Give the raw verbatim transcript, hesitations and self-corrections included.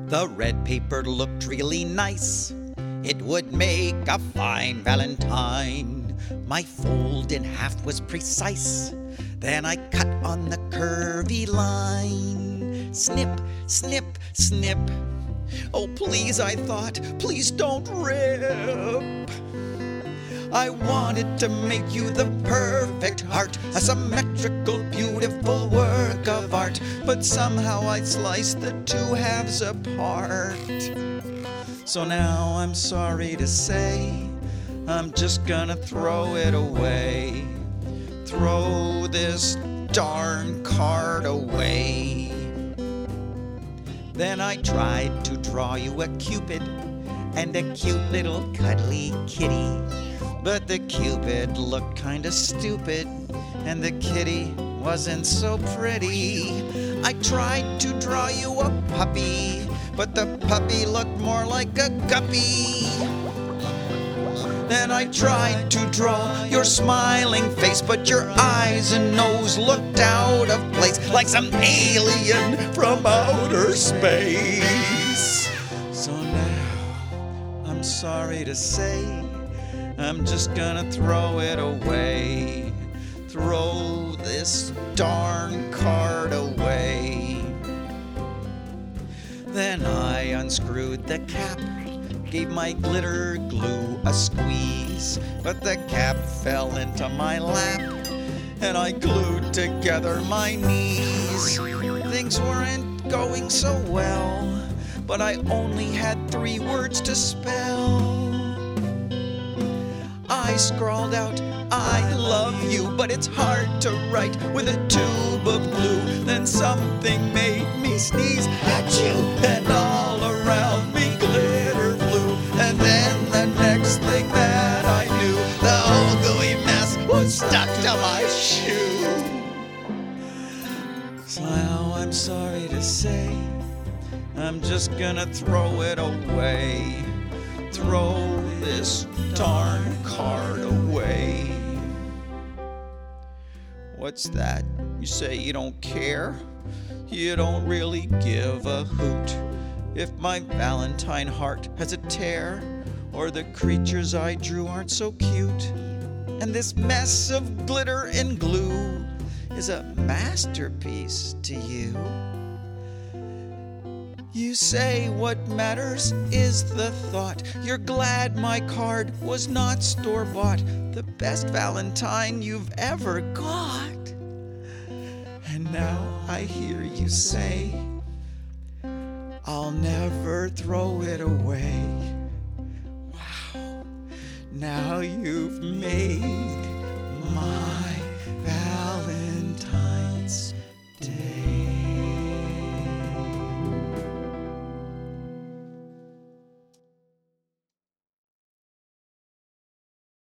The red paper looked really nice. It would make a fine valentine. My fold in half was precise. Then I cut on the curvy line. Snip, snip, snip. Oh, please, I thought, please don't rip. I wanted to make you the perfect heart, a symmetrical, beautiful work of art, but somehow I sliced the two halves apart. So now I'm sorry to say, I'm just gonna throw it away. Throw this darn card away. Then I tried to draw you a cupid and a cute little cuddly kitty. But the cupid looked kinda stupid, and the kitty wasn't so pretty. I tried to draw you a puppy, but the puppy looked more like a guppy. Then I tried to draw your smiling face, but your eyes and nose looked out of place, like some alien from outer space. So now, I'm sorry to say, I'm just gonna throw it away. Throw this darn card away. Then I unscrewed the cap, gave my glitter glue a squeeze, but the cap fell into my lap, and I glued together my knees. Things weren't going so well, but I only had three words to spell. I scrawled out, I love you, but it's hard to write with a tube of glue. Then something made me sneeze at you, and all around me glitter flew. And then the next thing that I knew, the whole gooey mess was stuck to my shoe. So now I'm sorry to say, I'm just gonna throw it away. Throw this darn card away. What's that? You say you don't care? You don't really give a hoot if my Valentine heart has a tear, or the creatures I drew aren't so cute, and this mess of glitter and glue is a masterpiece to you. You say what matters is the thought. You're glad my card was not store-bought, the best Valentine you've ever got. And now I hear you say, I'll never throw it away. Wow, now you've made